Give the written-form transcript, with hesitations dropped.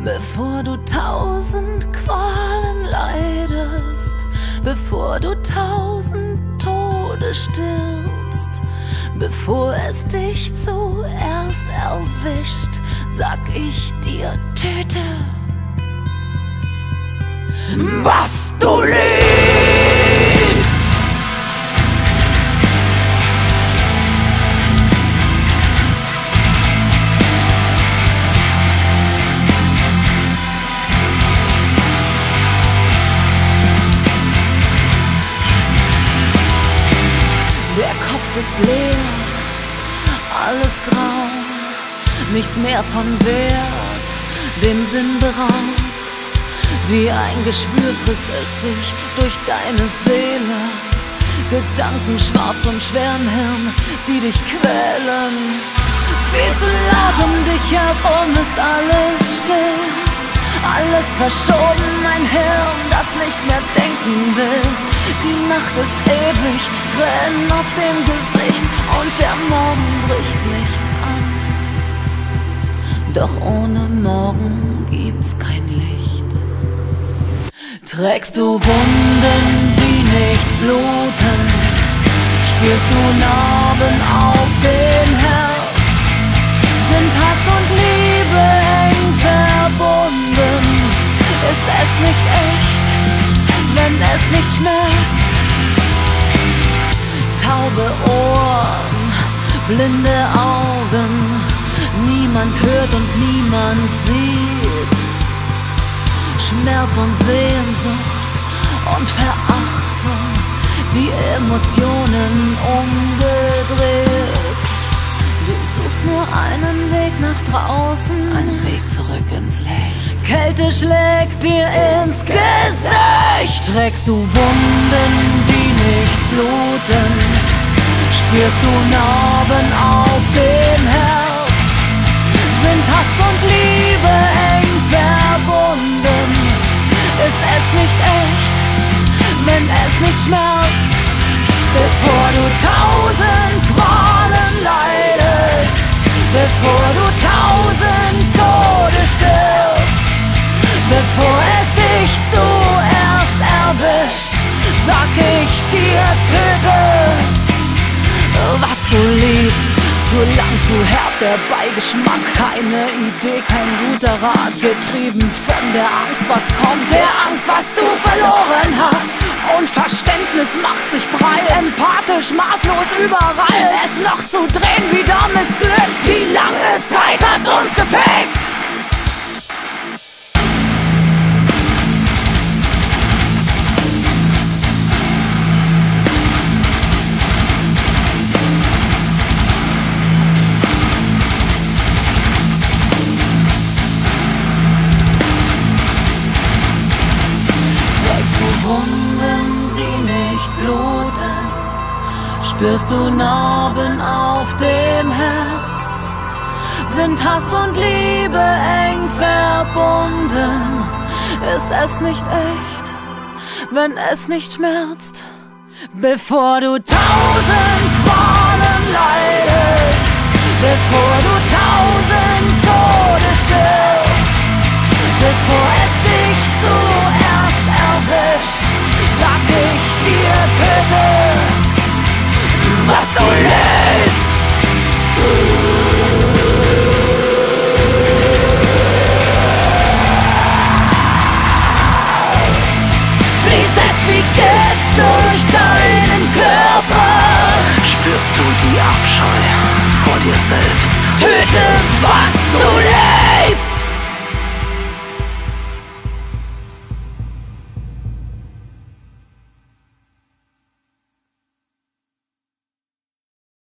Bevor du 1000 Qualen leidest, bevor du 1000 Tode stirbst, bevor es dich zuerst erwischt, sag ich dir, töte, was du liebst. Der Kopf ist leer, alles grau, nichts mehr von Wert, dem Sinn beraubt. Wie ein Geschwür frisst es sich durch deine Seele, Gedanken schwarz und schwer im Hirn, die dich quälen. Viel zu laut um dich herum ist alles still, alles verschoben, ein Hirn, das nicht mehr denken will. Die Nacht ist ewig, Tränen auf dem Gesicht und der Morgen bricht nicht an. Doch ohne Morgen gibt's kein Licht. Trägst du Wunden, die nicht bluten? Spürst du Narben auf dem Herz? Sind Hass und Liebe eng verbunden? Ist es nicht echt, wenn es nicht schmerzt? Taube Ohren, blinde Augen, niemand hört und niemand sieht. Schmerz und Sehnsucht und Verachtung, die Emotionen umgedreht. Du suchst nur einen Weg nach draußen, einen Weg zurück ins Licht. Kälte schlägt dir ins Gesicht. Trägst du Wunden, die nicht bluten? Spürst du Narben auf dem Herz? Sind Hass und Liebe eng verbunden? Ist es nicht echt, wenn es nicht schmerzt? Bevor du 1000 Qualen leidest, bevor du 1000 Tode stirbst, bevor es dich zuerst erwischt, sag ich dir, töte, was du liebst. Zu lang, zu herb, der Beigeschmack, keine Idee, kein guter Rat. Getrieben von der Angst, was kommt, der Angst, was du verloren hast. Und Verständnis macht sich breit, empathisch, maßlos überall. Es noch zu drehen, wieder missglückt, die lange Zeit hat uns geprägt. Wunden, die nicht bluten, spürst du Narben auf dem Herz? Sind Hass und Liebe eng verbunden? Ist es nicht echt, wenn es nicht schmerzt? Bevor du 1000 Qualen leidest, bevor du 1000 Tode stirbst, bevor es dich zuerst erwischt, sag ich dir, töte, was du lebst. Fließt es wie Gift durch deinen Körper? Spürst du die Abscheu vor dir selbst? Töte, was du lebst.